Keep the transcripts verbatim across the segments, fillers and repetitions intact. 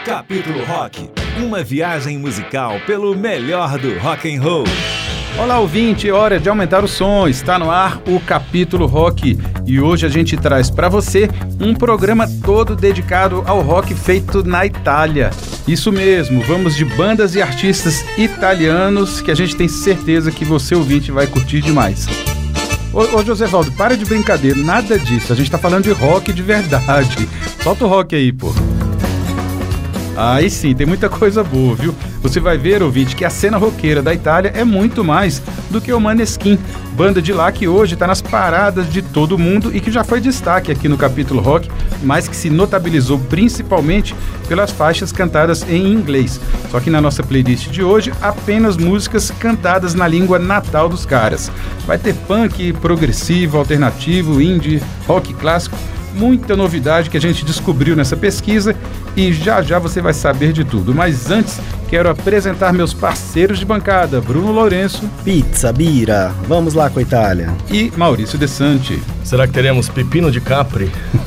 Capítulo Rock, uma viagem musical pelo melhor do rock and roll. Olá, ouvinte, hora de aumentar o som, está no ar o Capítulo Rock e hoje a gente traz para você um programa todo dedicado ao rock feito na Itália. Isso mesmo, vamos de bandas e artistas italianos que a gente tem certeza que você, ouvinte, vai curtir demais. Ô, ô Josevaldo, para de brincadeira, nada disso, a gente tá falando de rock de verdade. Solta o rock aí, pô. Aí sim, tem muita coisa boa, viu? Você vai ver, ouvinte, que a cena roqueira da Itália é muito mais do que o Maneskin, banda de lá que hoje está nas paradas de todo mundo e que já foi destaque aqui no Capítulo Rock, mas que se notabilizou principalmente pelas faixas cantadas em inglês. Só que na nossa playlist de hoje, apenas músicas cantadas na língua natal dos caras. Vai ter punk, progressivo, alternativo, indie, rock clássico, muita novidade que a gente descobriu nessa pesquisa e já já você vai saber de tudo. Mas antes, quero apresentar meus parceiros de bancada, Bruno Lourenço, Pizza Bira, vamos lá com a Itália, e Maurício De Santi. Será que teremos Pepino de Capri?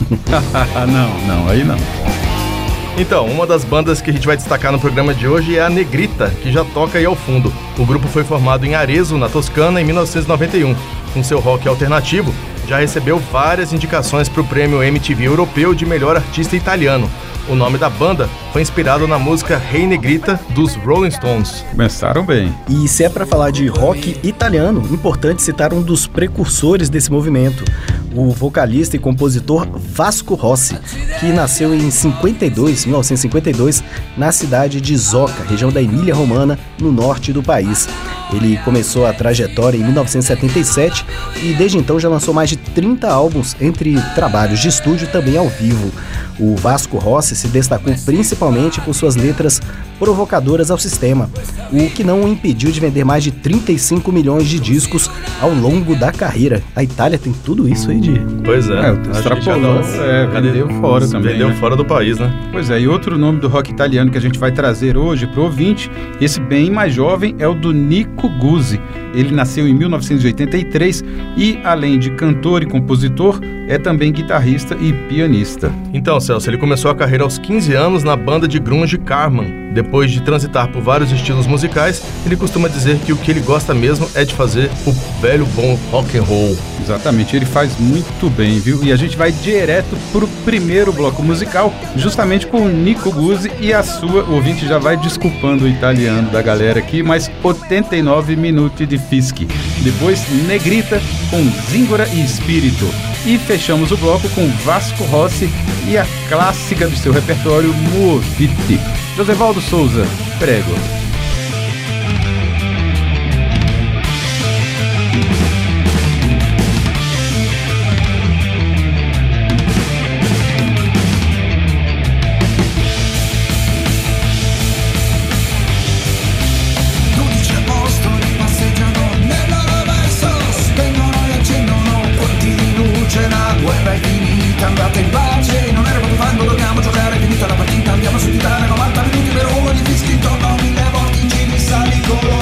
Não, não, aí não. Então, uma das bandas que a gente vai destacar no programa de hoje é a Negrita, que já toca aí ao fundo. O grupo foi formado em Arezzo, na Toscana, em mil novecentos e noventa e um. Com seu rock alternativo, já recebeu várias indicações para o prêmio M T V Europeu de Melhor Artista Italiano. O nome da banda foi inspirado na música Hey Negrita, dos Rolling Stones. Começaram bem. E se é para falar de rock italiano, importante citar um dos precursores desse movimento, o vocalista e compositor Vasco Rossi, que nasceu em cinquenta e dois, mil novecentos e cinquenta e dois, na cidade de Zoca, região da Emília-Romana, no norte do país. Ele começou a trajetória em mil novecentos e setenta e sete e desde então já lançou mais de trinta álbuns, entre trabalhos de estúdio e também ao vivo. O Vasco Rossi se destacou principalmente por suas letras provocadoras ao sistema, o que não o impediu de vender mais de trinta e cinco milhões de discos ao longo da carreira. A Itália tem tudo isso aí de... Pois é, é extrapolou, é, vendeu fora também. Vendeu né? fora do país, né? Pois é, e outro nome do rock italiano que a gente vai trazer hoje pro ouvinte, esse bem mais jovem, é o do Nico Guzzi. Ele nasceu em mil novecentos e oitenta e três e, além de cantor e compositor, é também guitarrista e pianista. Então, Celso, ele começou a carreira aos quinze anos na banda de grunge Karman. Depois de transitar por vários estilos musicais, ele costuma dizer que o que ele gosta mesmo é de fazer o velho bom rock and roll. Exatamente, ele faz muito bem, viu? E a gente vai direto pro primeiro bloco musical, justamente com o Nico Guzzi e a sua, o ouvinte já vai desculpando o italiano da galera aqui, mas oitenta e nove minutos de Fischi. Depois, Negrita com Zingara e Espírito. E fechamos o bloco com Vasco Rossi e a clássica do seu repertório, Muoviti. Josevaldo Souza, prego. Andate in pace, non era proprio quando dobbiamo giocare, è finita la partita, andiamo su Titania, novanta minuti per uno di fischi intorno a mille morti, ci risali colori.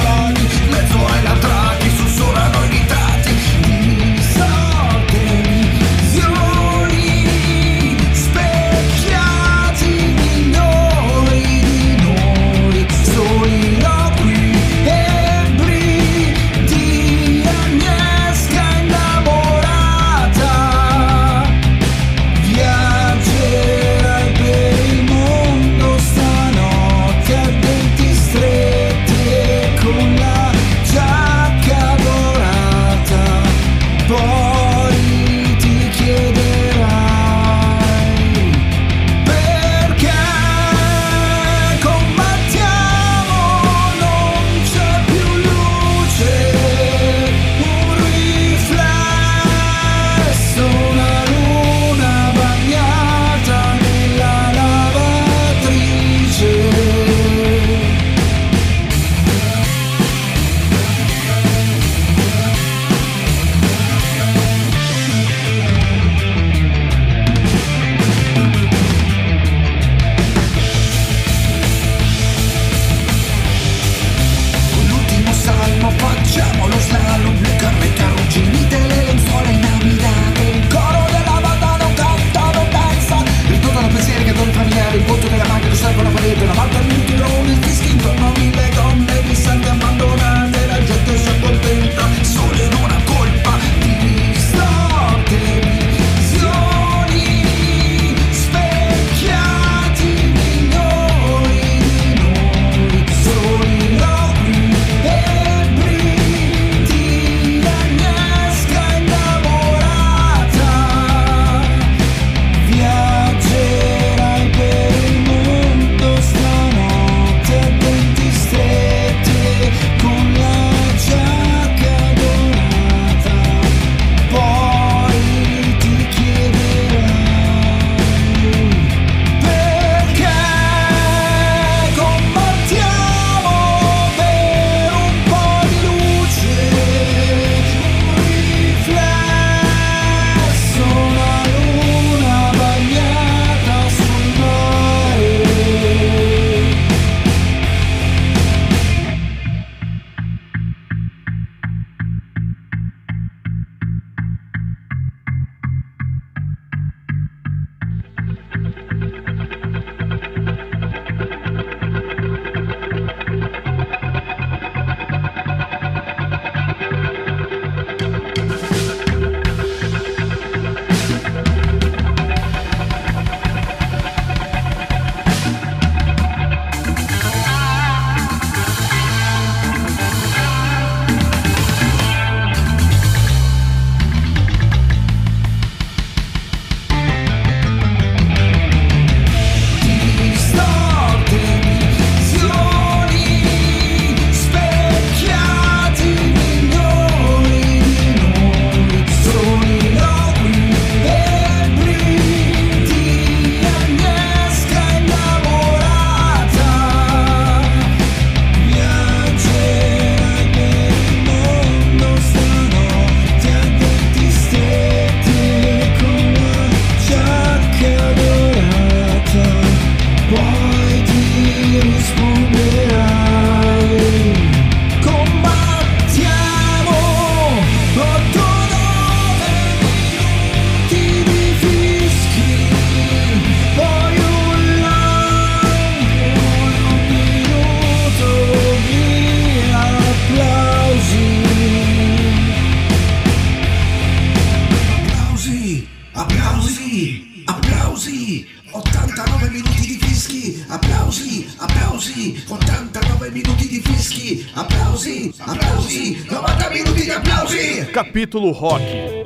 applausi, ottantanove minuti di fischi, applausi, applausi, novanta minuti di applausi. Capítulo Rock.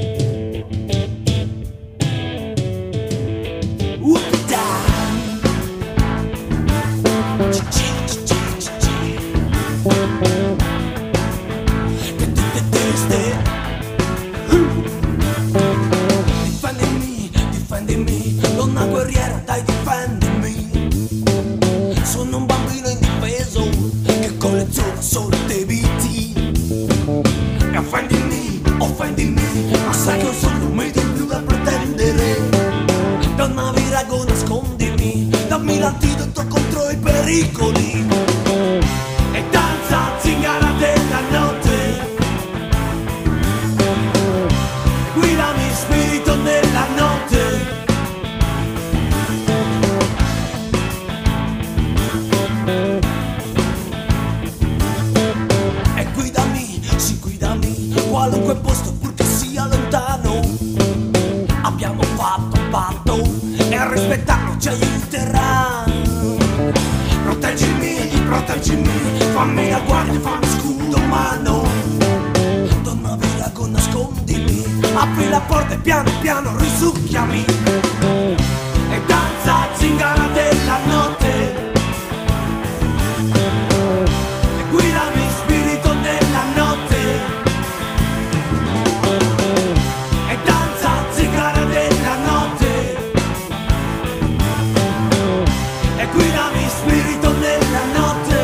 Difendimi, difendimi, donna guerriera, dai difendimi. Sono un bambino indifeso che colleziona solo debiti. E offendimi, offendimi, ma sai che ho solo un mito in più da pretendere. Donna virago, nascondimi, dammi l'antidoto contro i pericoli. E danza zingara della notte. Guidami spirito nella notte. E guidami, sì guidami, qualunque posto purché sia lontano. Abbiamo fatto un patto e a rispettarlo ci aiuterà. Proteggimi, proteggimi, fammi la guardia, fammi scudo umano. Donna virago, nascondimi, apri la porta e piano piano risucchiami. E danza zingara della notte. E guidami spirito nella notte. E danza zingara della notte. E guidami spirito nella notte.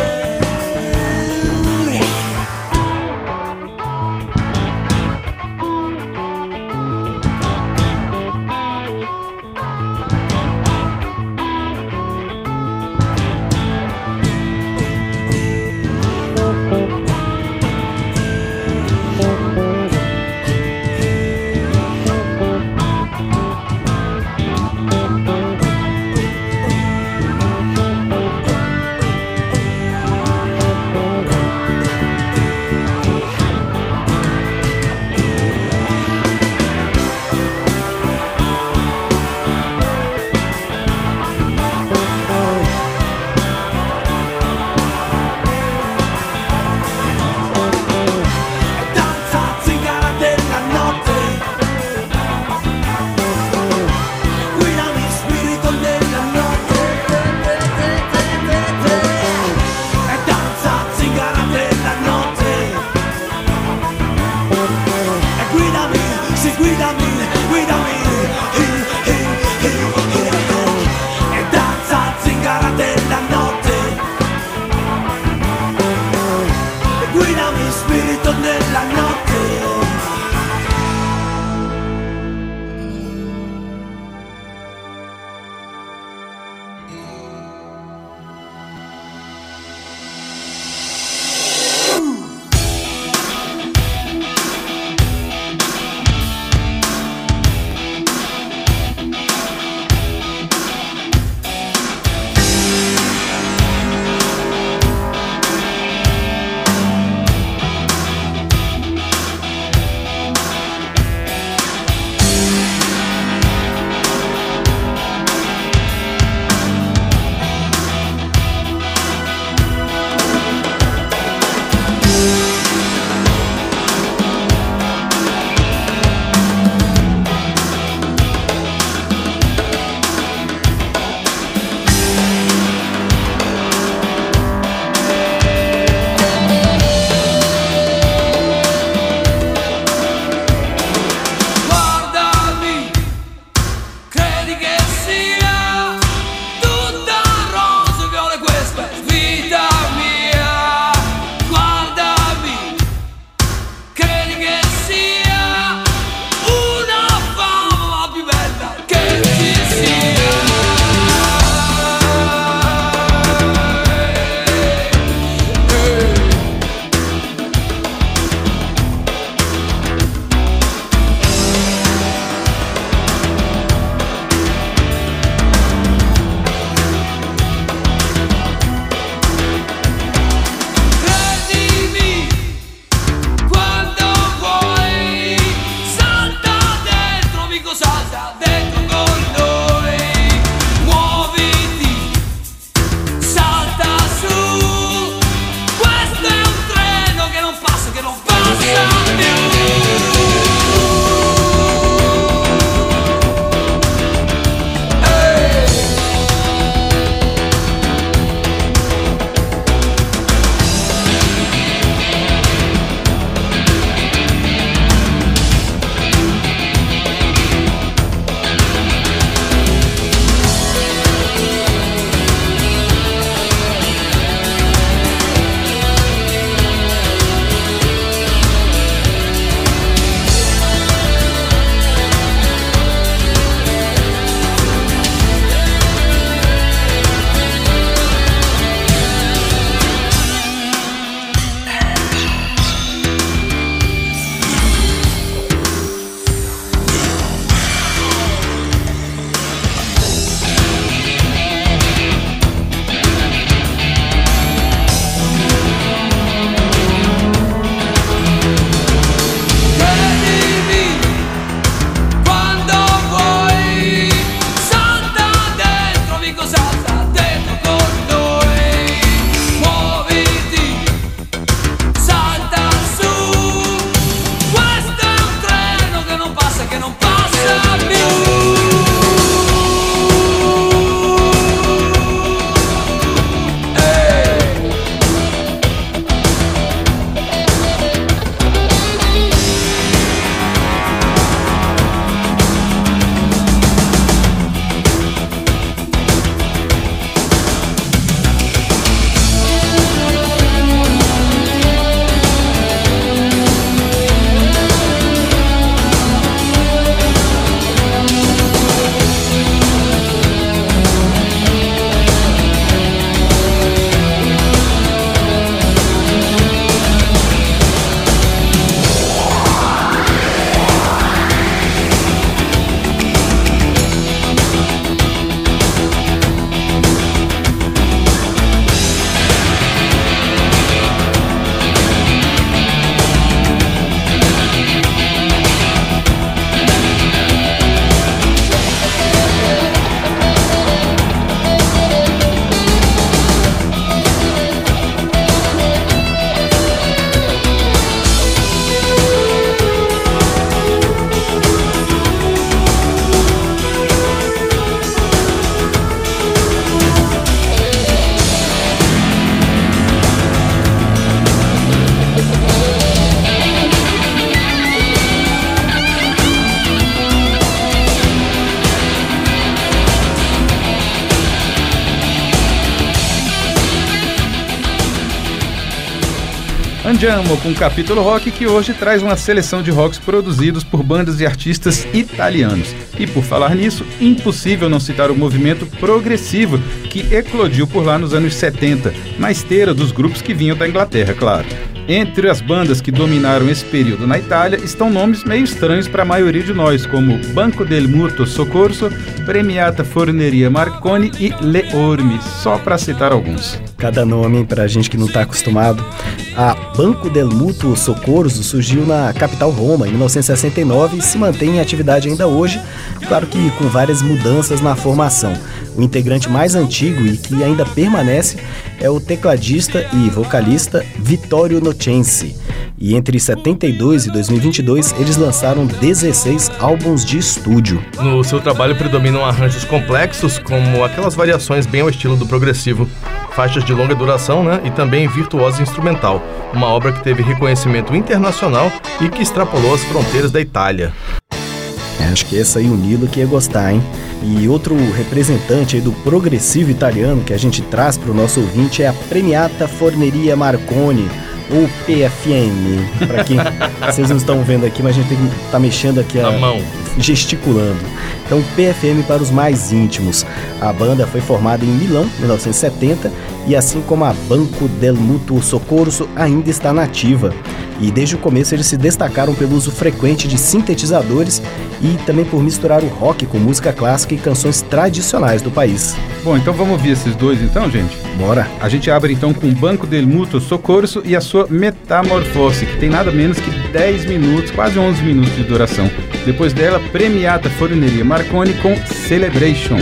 Andiamo com o Capítulo Rock, que hoje traz uma seleção de rocks produzidos por bandas e artistas italianos. E por falar nisso, impossível não citar o movimento progressivo que eclodiu por lá nos anos setenta, na esteira dos grupos que vinham da Inglaterra, claro. Entre as bandas que dominaram esse período na Itália estão nomes meio estranhos para a maioria de nós, como Banco del Mutuo Soccorso, Premiata Forneria Marconi e Le Ormi, só para citar alguns. Cada nome para a gente que não está acostumado. A Banco del Mutuo Soccorso surgiu na capital Roma em mil novecentos e sessenta e nove e se mantém em atividade ainda hoje, claro que com várias mudanças na formação. O integrante mais antigo e que ainda permanece é o tecladista e vocalista Vittorio Nocenzi. E entre setenta e dois e dois mil e vinte e dois, eles lançaram dezesseis álbuns de estúdio. No seu trabalho predominam arranjos complexos, como aquelas variações bem ao estilo do progressivo, faixas de longa duração, né, e também virtuosa instrumental, uma obra que teve reconhecimento internacional e que extrapolou as fronteiras da Itália. É, acho que esse aí o Nilo que ia gostar, hein? E outro representante aí do progressivo italiano que a gente traz para o nosso ouvinte é a Premiata Forneria Marconi, ou P F M, para quem vocês não estão vendo aqui, mas a gente tem que tá mexendo aqui a, a mão, gesticulando. Então, P F M para os mais íntimos. A banda foi formada em Milão, em mil novecentos e setenta, e assim como a Banco del Mutuo Soccorso, ainda está nativa. E desde o começo eles se destacaram pelo uso frequente de sintetizadores e também por misturar o rock com música clássica e canções tradicionais do país. Bom, então vamos ouvir esses dois então, gente? Bora! A gente abre então com Banco del Mutuo Soccorso e a sua Metamorfose, que tem nada menos que dez minutos, quase onze minutos de duração. Depois dela, Premiata Forneria Marconi com Celebration.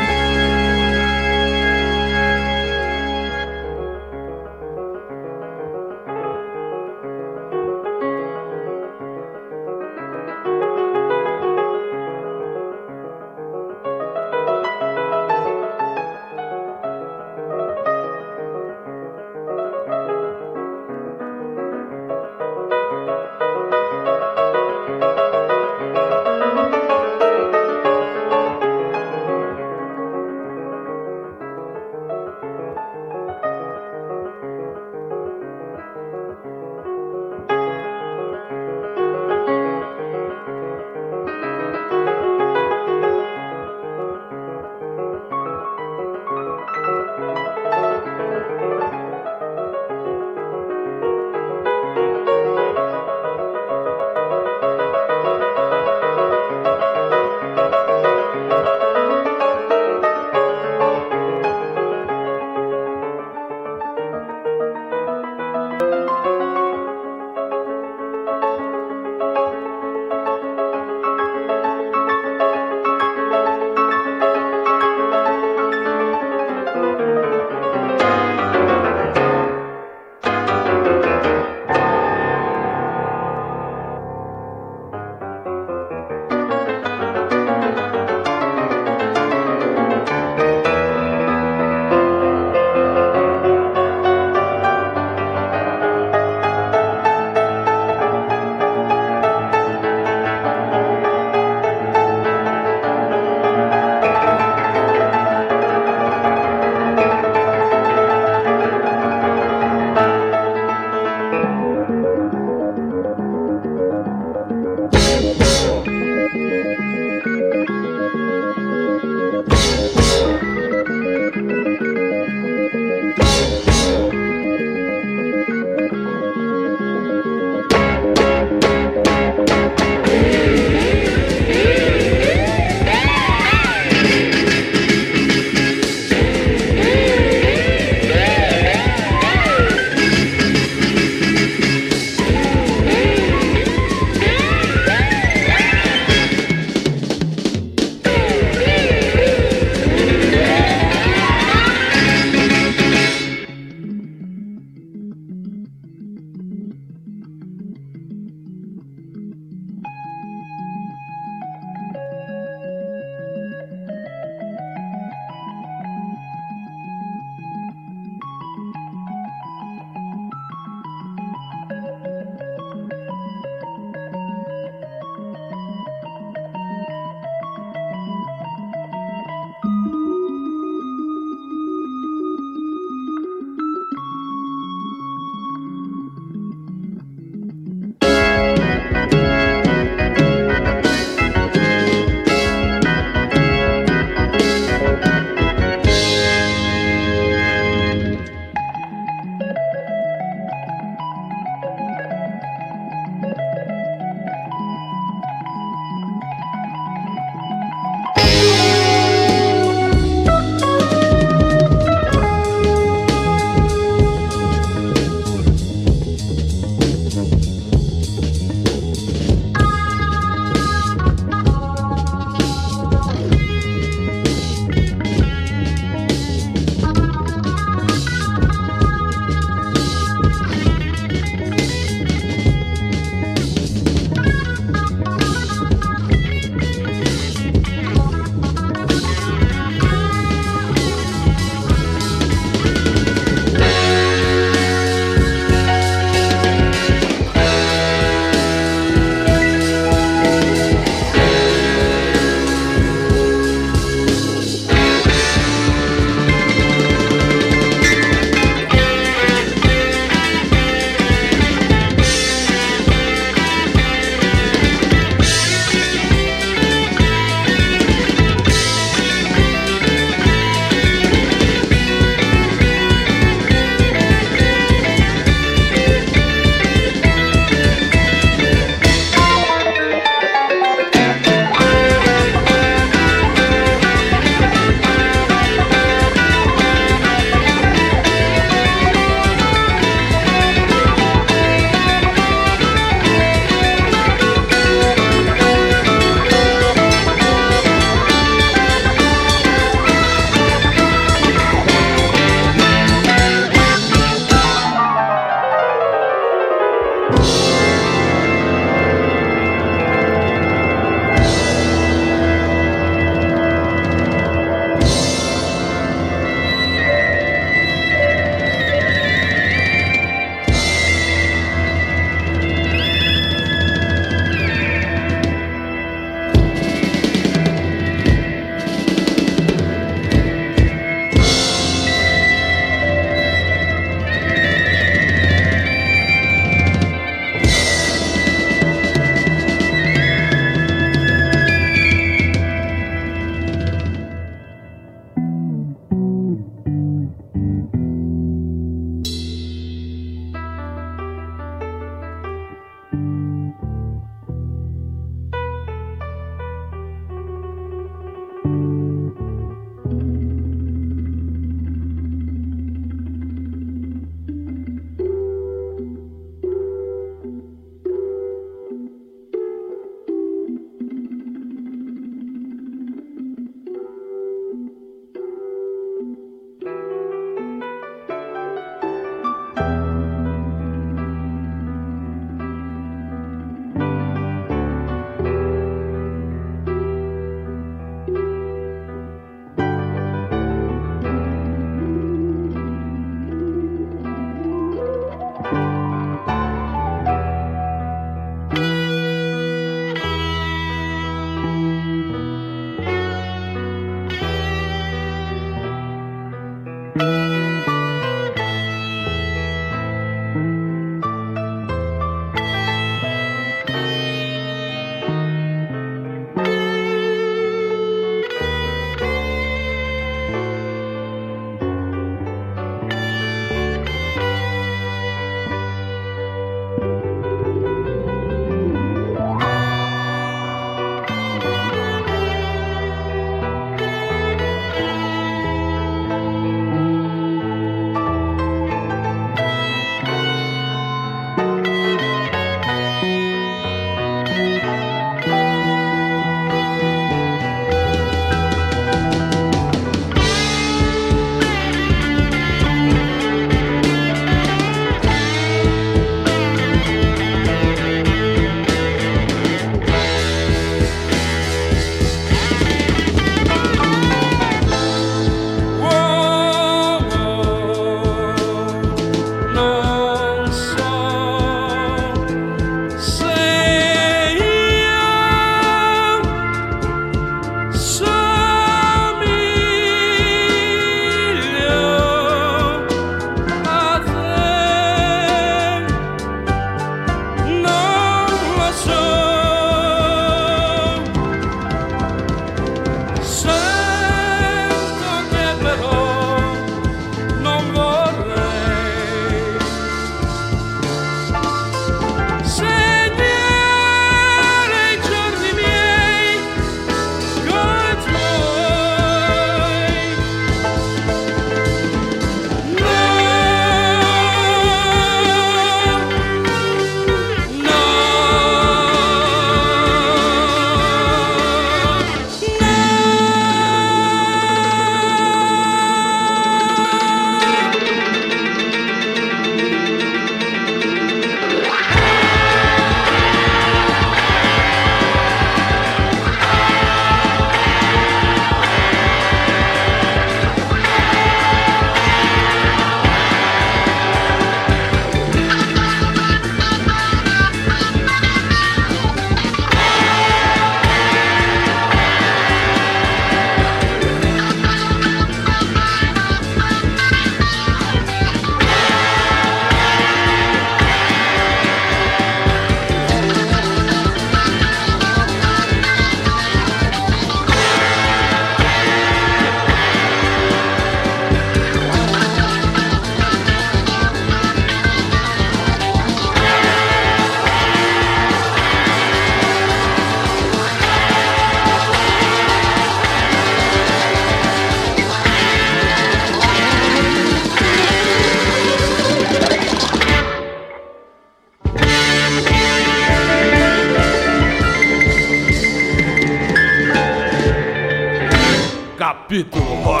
Capítulo Rock.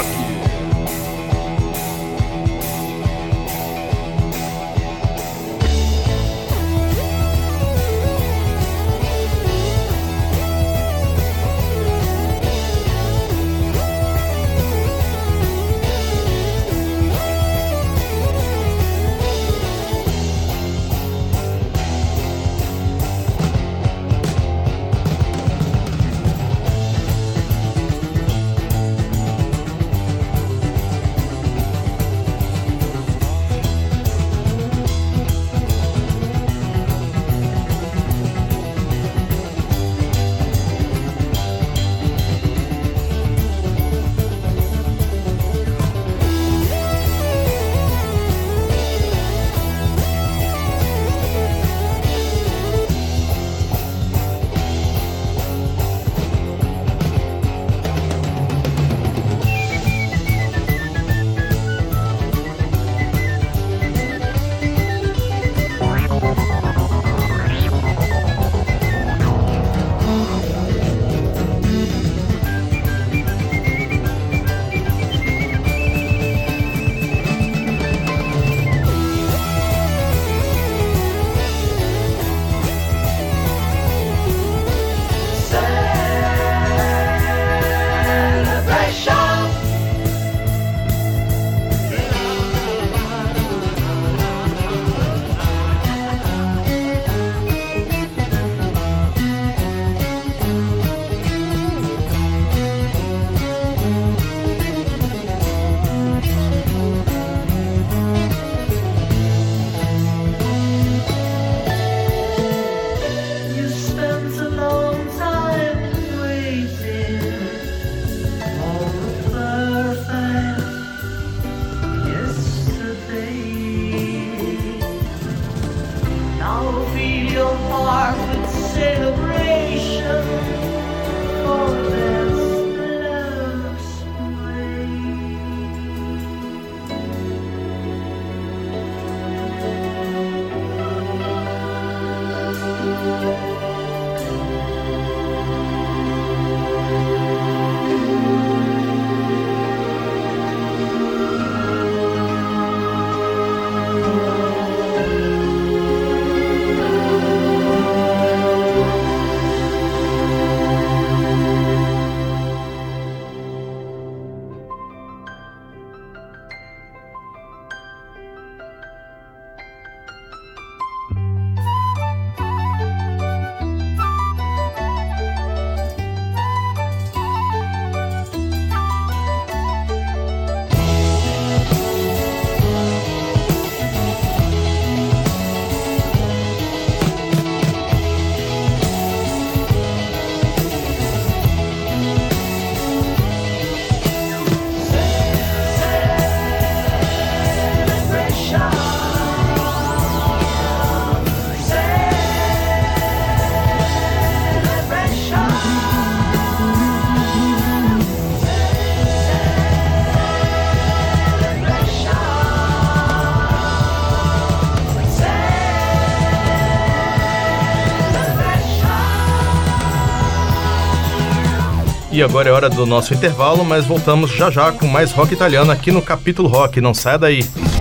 E agora é hora do nosso intervalo, mas voltamos já já com mais rock italiano aqui no Capítulo Rock. Não saia daí.